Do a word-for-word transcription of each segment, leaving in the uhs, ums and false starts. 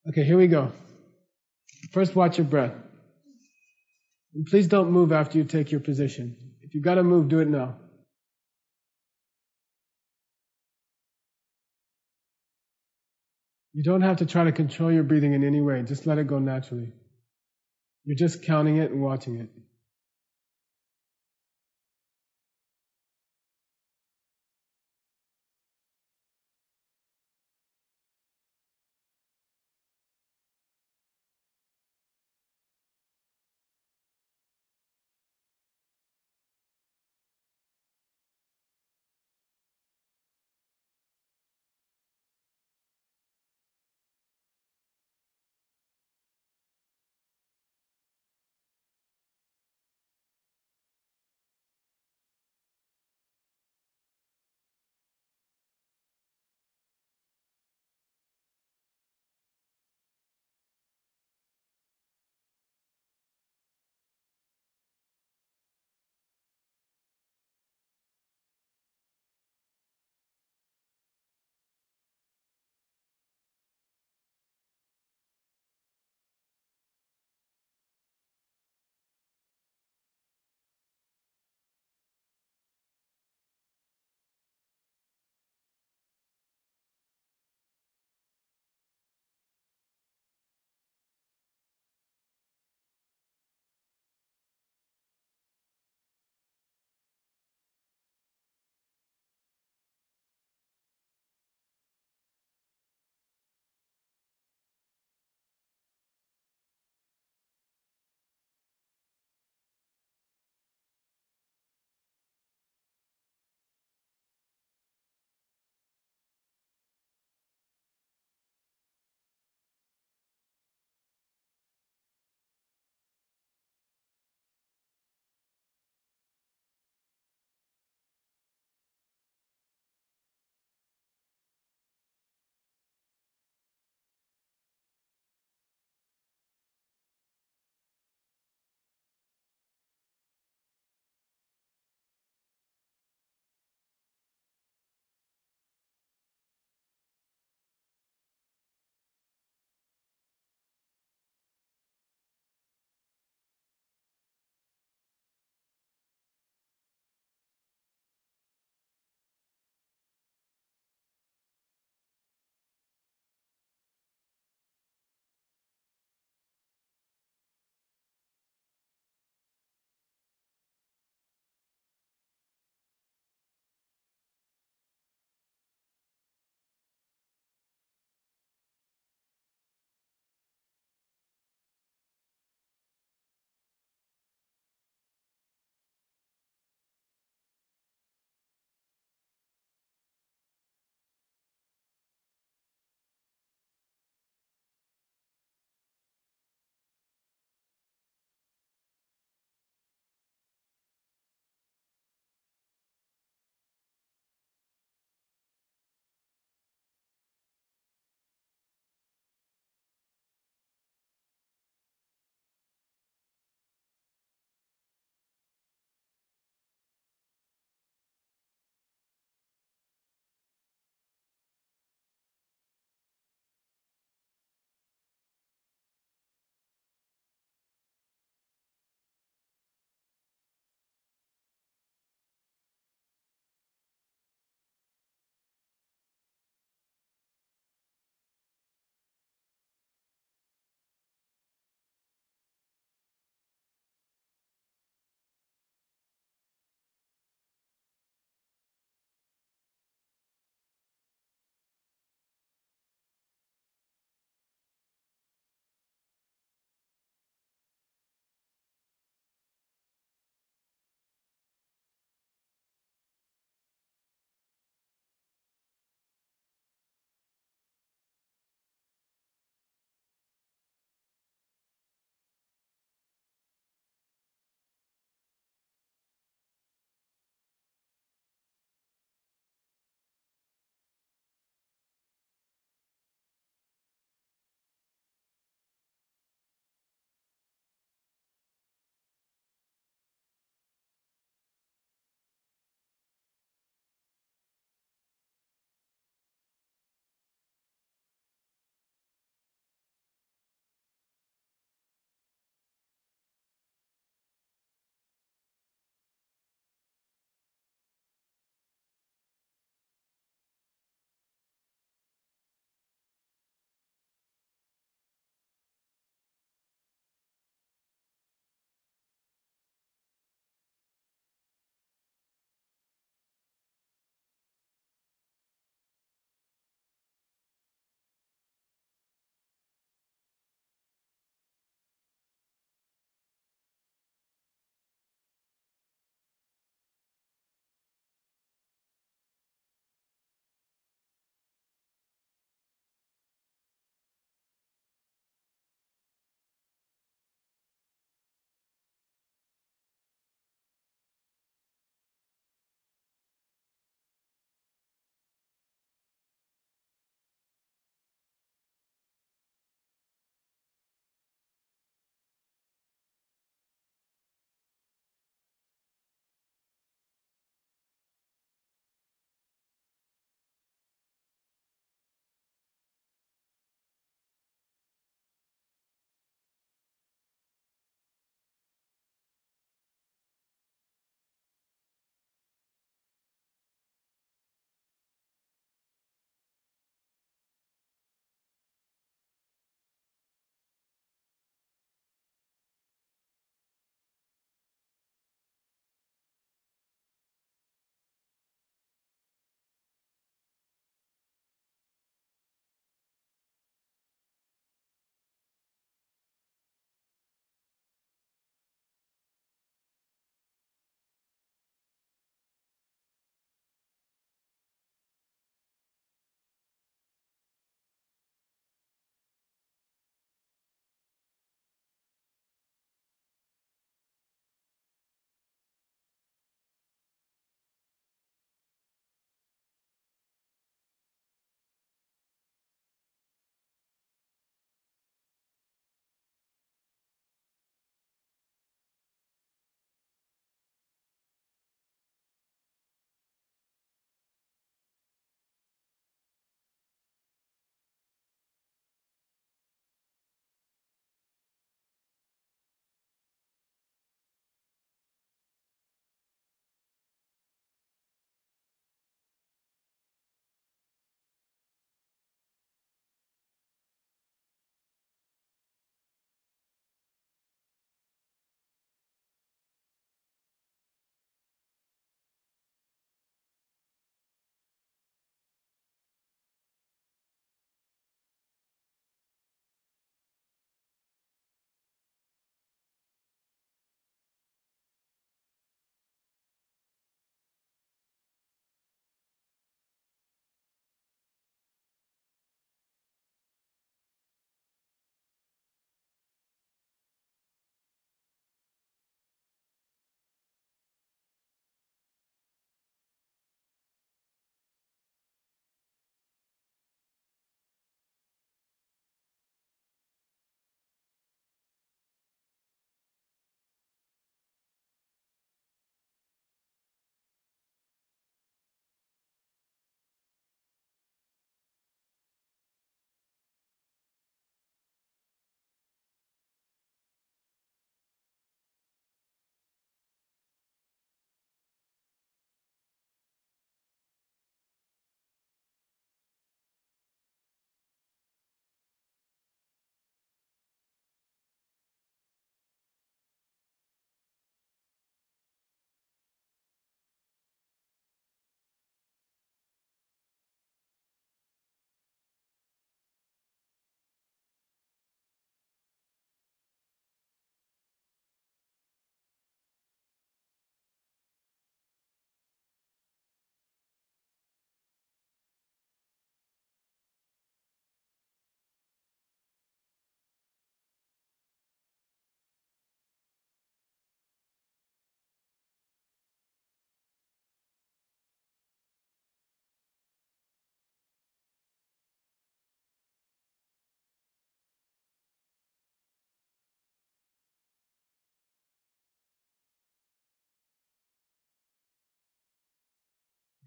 Okay, here we go. First, watch your breath. And please don't move after you take your position. If you gotta move, do it now. You don't have to try to control your breathing in any way. Just let it go naturally. You're just counting it and watching it.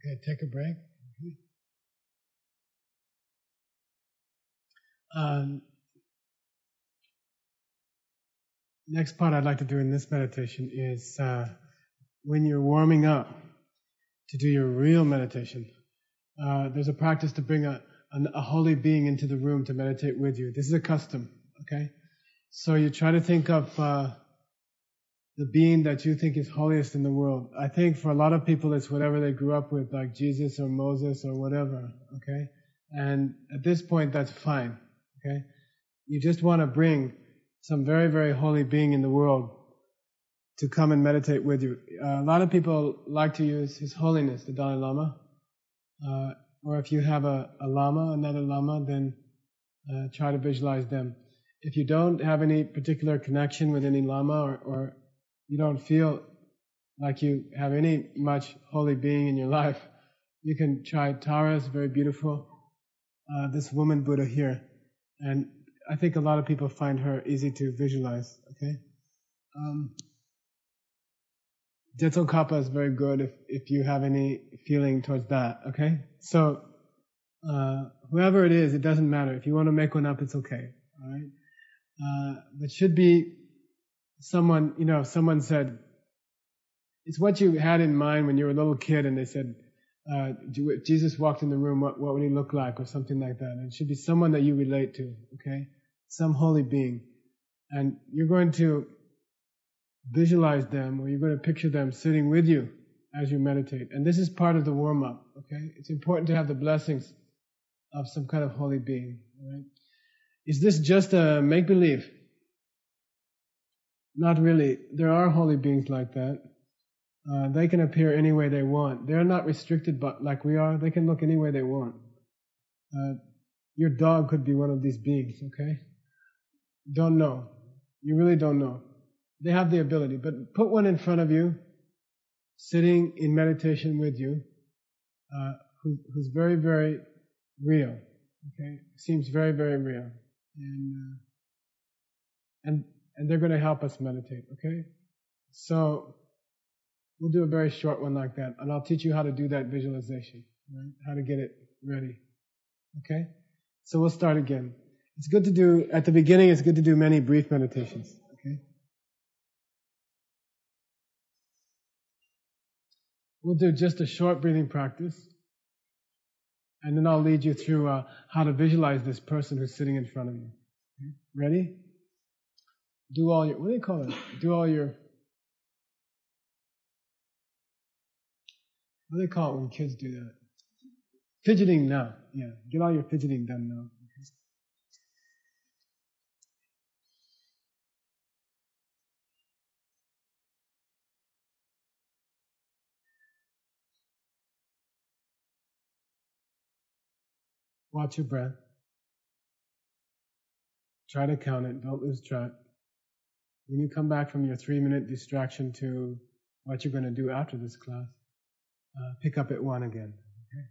Okay, take a break. Okay. Um, next part I'd like to do in this meditation is uh, when you're warming up to do your real meditation. Uh, there's a practice to bring a, a, a holy being into the room to meditate with you. This is a custom, okay? So you try to think of uh, the being that you think is holiest in the world. I think for a lot of people it's whatever they grew up with, like Jesus or Moses or whatever, okay? And at this point that's fine, okay? You just want to bring some very, very holy being in the world to come and meditate with you. Uh, a lot of people like to use His Holiness, the Dalai Lama, uh, or if you have a, a Lama, another Lama, then uh, try to visualize them. If you don't have any particular connection with any Lama, or, or you don't feel like you have any much holy being in your life, you can try Tara. It's very beautiful. Uh, this woman Buddha here, and I think a lot of people find her easy to visualize. Okay. Um, Jetsokapa is very good if, if you have any feeling towards that, okay? So, uh, whoever it is, it doesn't matter. If you want to make one up, it's okay, alright? Uh, but should be someone, you know, someone said, it's what you had in mind when you were a little kid and they said, uh, if Jesus walked in the room, what, what would he look like, or something like that. And it should be someone that you relate to, okay? Some holy being. And you're going to visualize them, or you're going to picture them sitting with you as you meditate. And this is part of the warm-up, okay? It's important to have the blessings of some kind of holy being, right? Is this just a make-believe? Not really. There are holy beings like that. Uh, they can appear any way they want. They're not restricted but like we are. They can look any way they want. Uh, your dog could be one of these beings, okay? Don't know. You really don't know. They have the ability, but put one in front of you, sitting in meditation with you, uh, who, who's very, very real. Okay, seems very, very real, and uh, and and they're going to help us meditate. Okay, so we'll do a very short one like that, and I'll teach you how to do that visualization, right? How to get it ready. Okay, so we'll start again. It's good to do at the beginning. It's good to do many brief meditations. Okay. We'll do just a short breathing practice, and then I'll lead you through uh, how to visualize this person who's sitting in front of you. Okay? Ready? Do all your, what do they call it? Do all your, what do they call it when kids do that? Fidgeting now. Yeah, get all your fidgeting done now. Okay. Watch your breath. Try to count it. Don't lose track. When you come back from your three-minute distraction to what you're going to do after this class, uh, pick up at one again. Okay?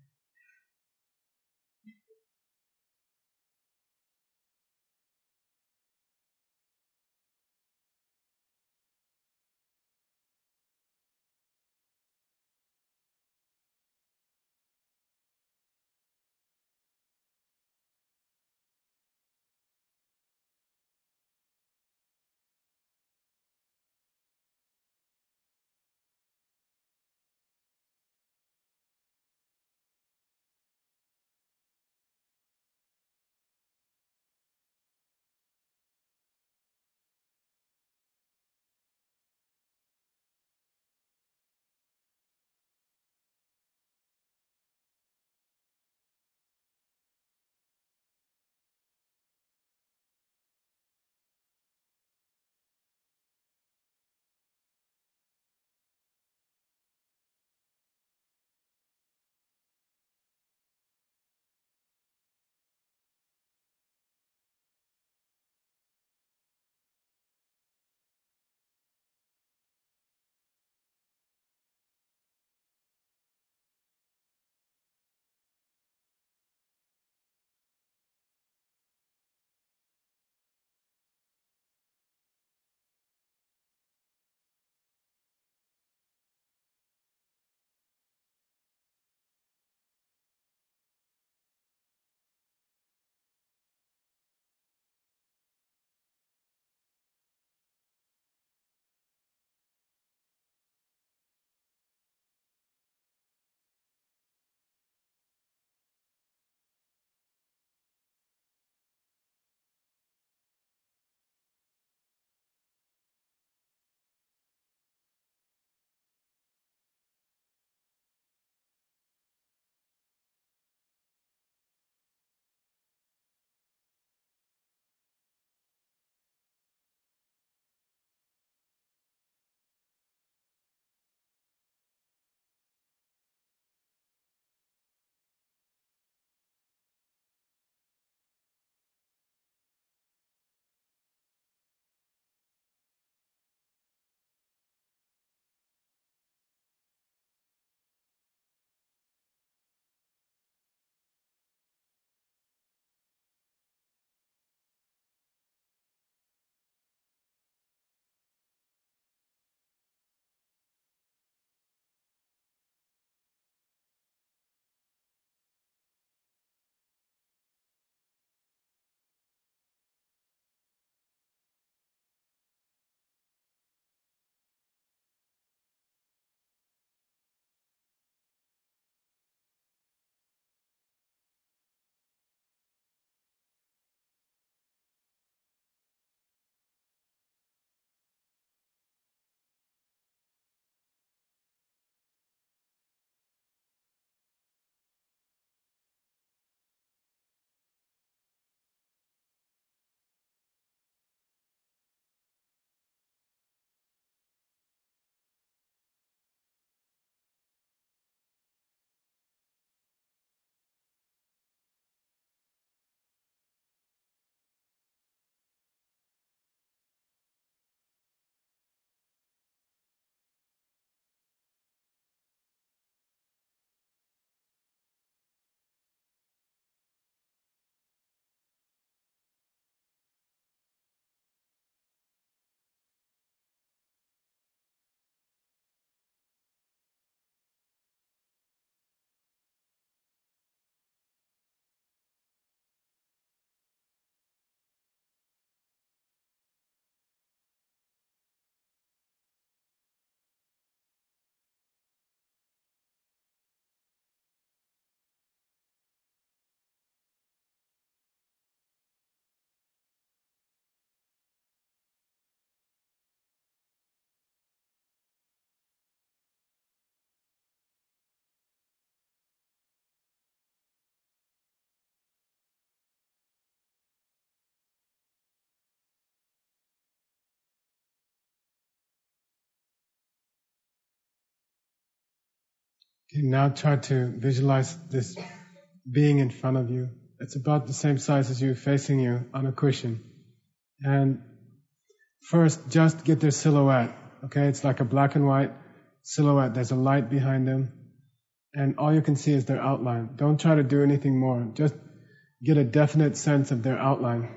Okay, now try to visualize this being in front of you. It's about the same size as you, facing you on a cushion. And first, just get their silhouette. Okay, it's like a black and white silhouette. There's a light behind them, and all you can see is their outline. Don't try to do anything more. Just get a definite sense of their outline.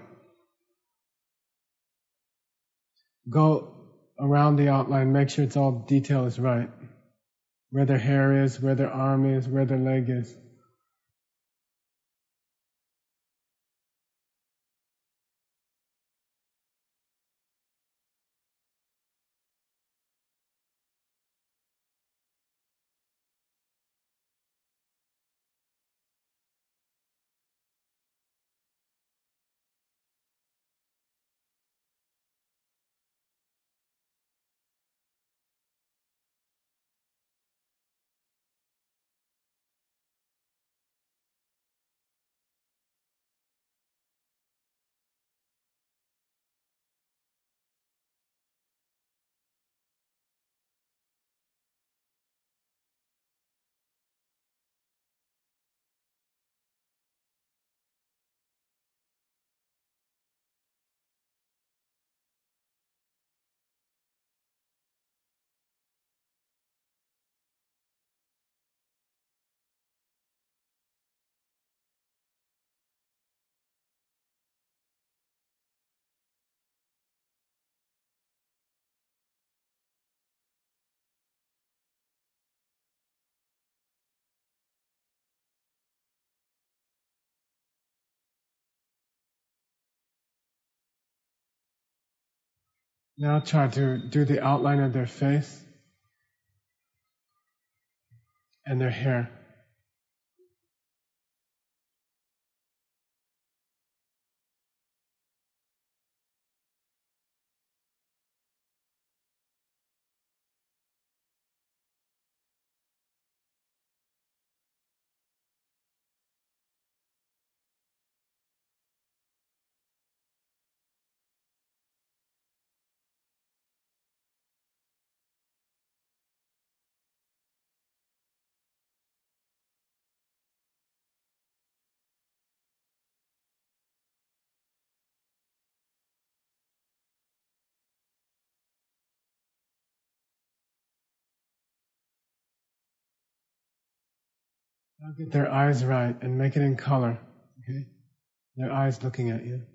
Go around the outline, make sure it's all detail is right. Where their hair is, where their arm is, where their leg is. Now try to do the outline of their face and their hair. Now get their eyes right and make it in color. Okay? Their eyes looking at you.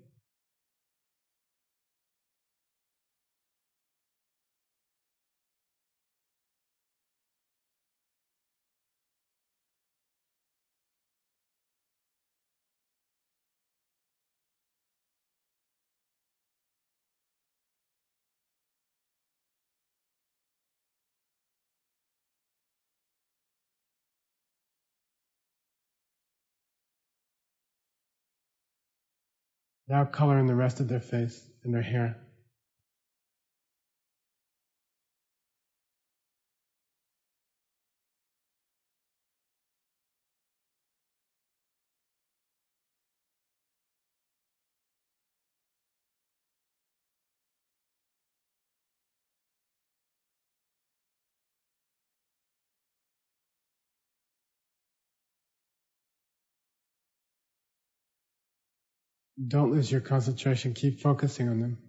Now color in the rest of their face and their hair. Don't lose your concentration. Keep focusing on them.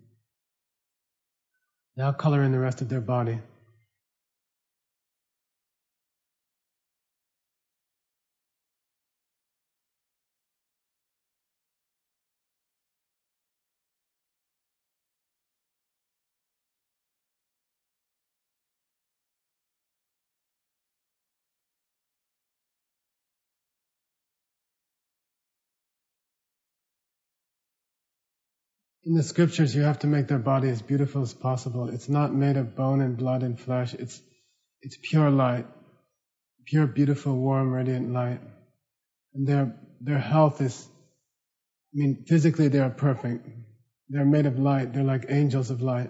Now color in the rest of their body. In the scriptures, you have to make their body as beautiful as possible. It's not made of bone and blood and flesh. It's it's pure light, pure, beautiful, warm, radiant light. And their their health is, I mean, physically they are perfect. They're made of light. They're like angels of light.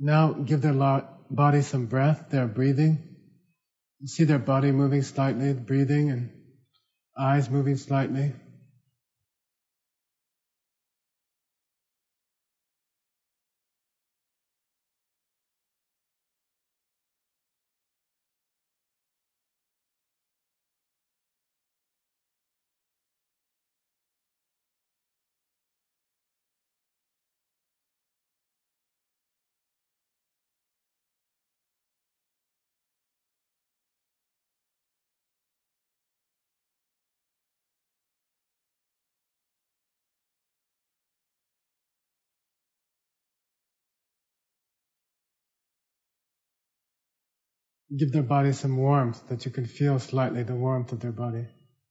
Now give their lo- body some breath. They're breathing. You see their body moving slightly, breathing, and eyes moving slightly. Give their body some warmth, that you can feel slightly the warmth of their body.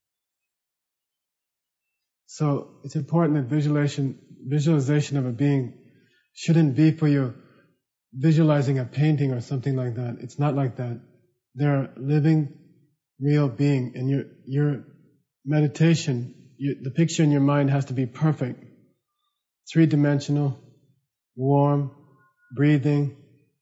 So it's important that visualization, visualization of a being shouldn't be for you visualizing a painting or something like that. It's not like that. They're a living, real being, and your your meditation, you, the picture in your mind has to be perfect, three-dimensional, warm, breathing.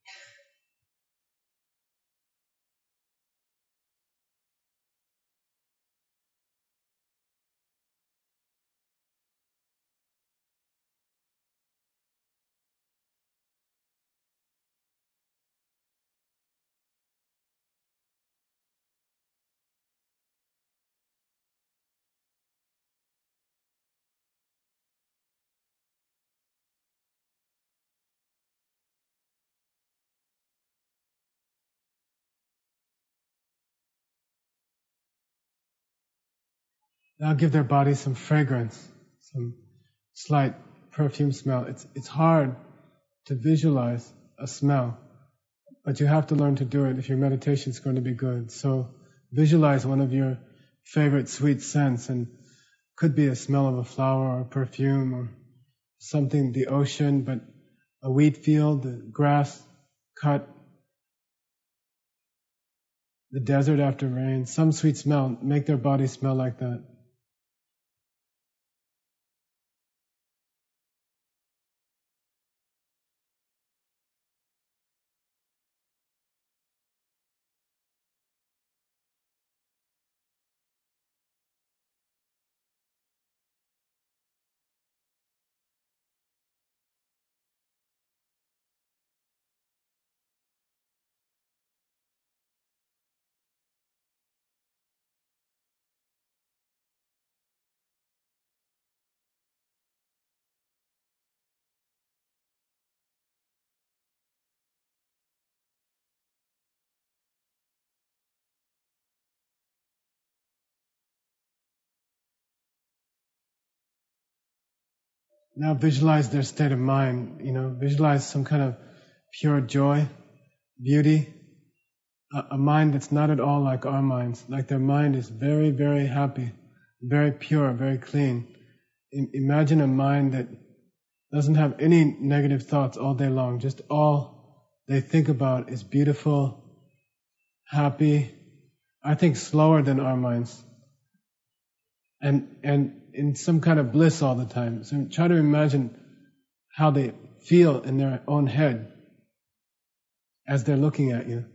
Now give their body some fragrance, some slight perfume smell. It's it's hard to visualize a smell, but you have to learn to do it if your meditation is going to be good. So visualize one of your favorite sweet scents, and could be a smell of a flower or a perfume or something, the ocean, but a wheat field, the grass cut, the desert after rain, some sweet smell. Make their body smell like that. Now visualize their state of mind, you know, visualize some kind of pure joy, beauty, a, a mind that's not at all like our minds, like their mind is very, very happy, very pure, very clean. I, imagine a mind that doesn't have any negative thoughts all day long, just all they think about is beautiful, happy, I think slower than our minds, and and in some kind of bliss all the time. So try to imagine how they feel in their own head as they're looking at you.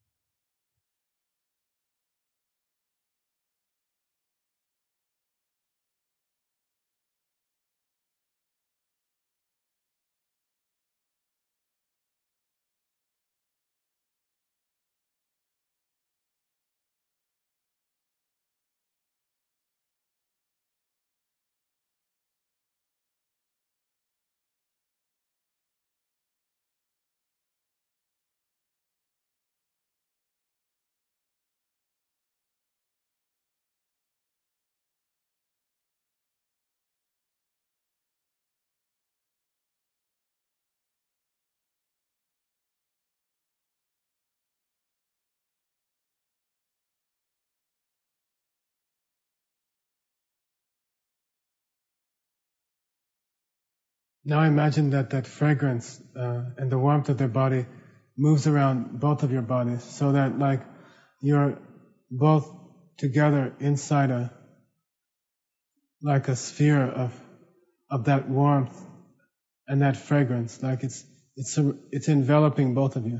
Now imagine that that fragrance uh, and the warmth of their body moves around both of your bodies, so that like you're both together inside a like a sphere of of that warmth and that fragrance, like it's It's, a, it's enveloping both of you.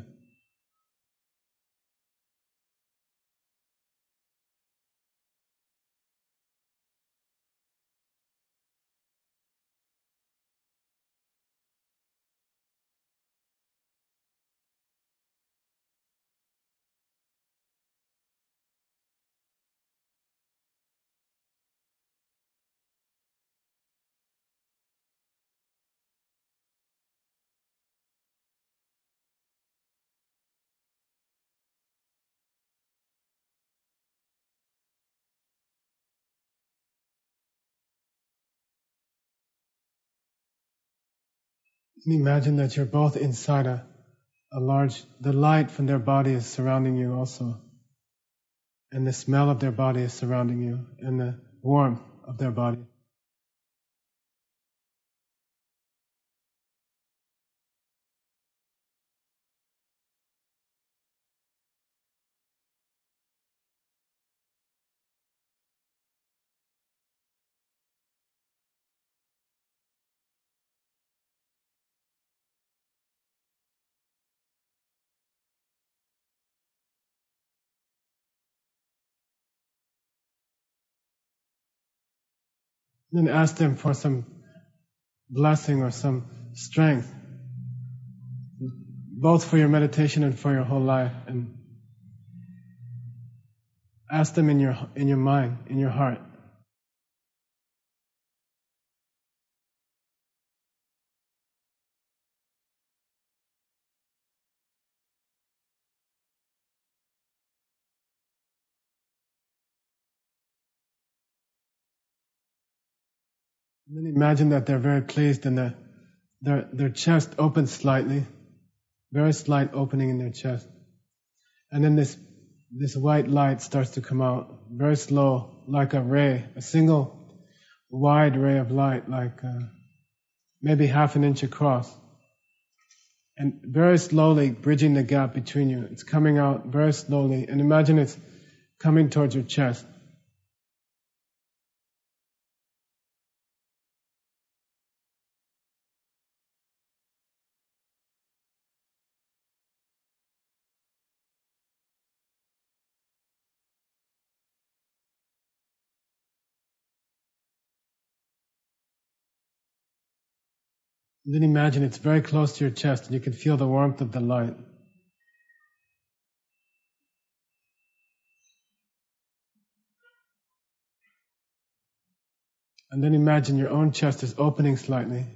Imagine that you're both inside a, a large, the light from their body is surrounding you also. And the smell of their body is surrounding you, and the warmth of their body. Then ask them for some blessing or some strength, both for your meditation and for your whole life. And ask them in your in your mind, in your heart. And then imagine that they're very pleased and that their their chest opens slightly, very slight opening in their chest. And then this this white light starts to come out, very slow, like a ray, a single wide ray of light, like uh, maybe half an inch across. And very slowly bridging the gap between you. It's coming out very slowly, and imagine it's coming towards your chest. And then imagine it's very close to your chest and you can feel the warmth of the light. And then imagine your own chest is opening slightly.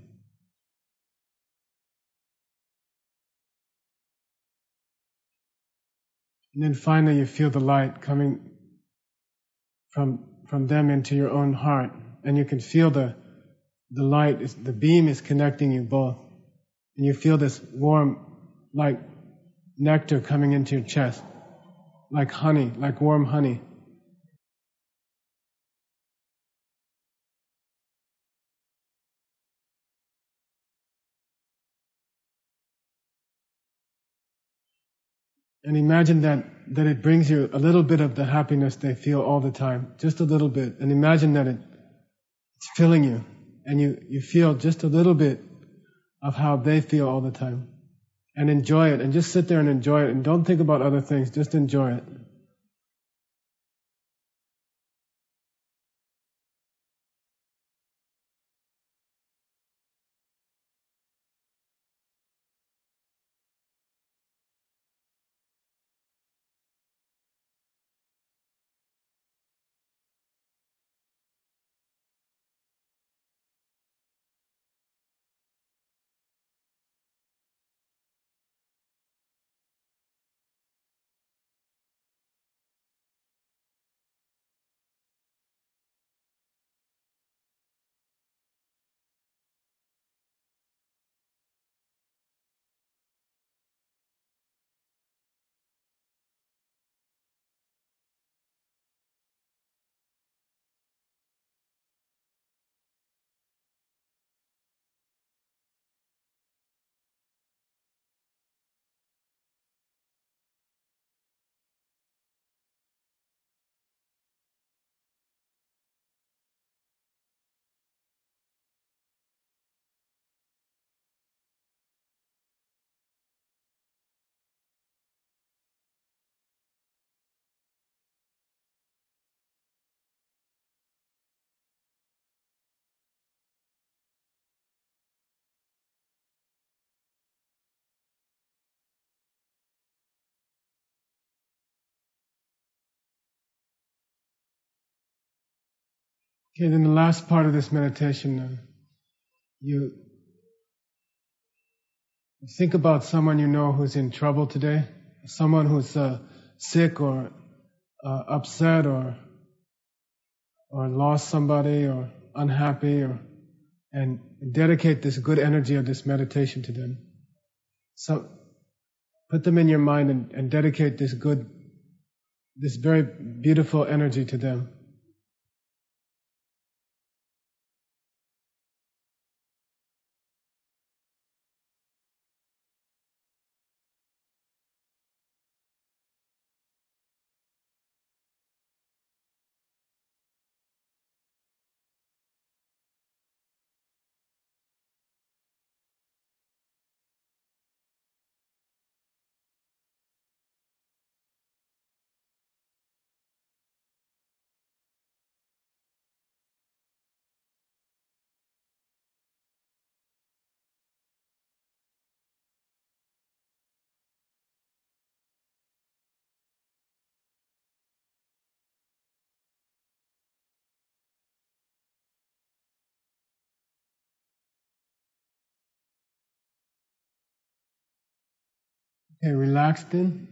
And then finally you feel the light coming from from them into your own heart. And you can feel the the light, is, the beam is connecting you both. And you feel this warm, like nectar coming into your chest. Like honey, like warm honey. And imagine that, that it brings you a little bit of the happiness they feel all the time. Just a little bit. And imagine that it, it's filling you. And you, you feel just a little bit of how they feel all the time. And enjoy it. And just sit there and enjoy it. And don't think about other things. Just enjoy it. Okay, then the last part of this meditation, uh, you think about someone you know who's in trouble today, someone who's uh, sick or uh, upset or or lost somebody or unhappy, or and dedicate this good energy of this meditation to them. So put them in your mind and, and dedicate this good, this very beautiful energy to them. Okay, relaxed in.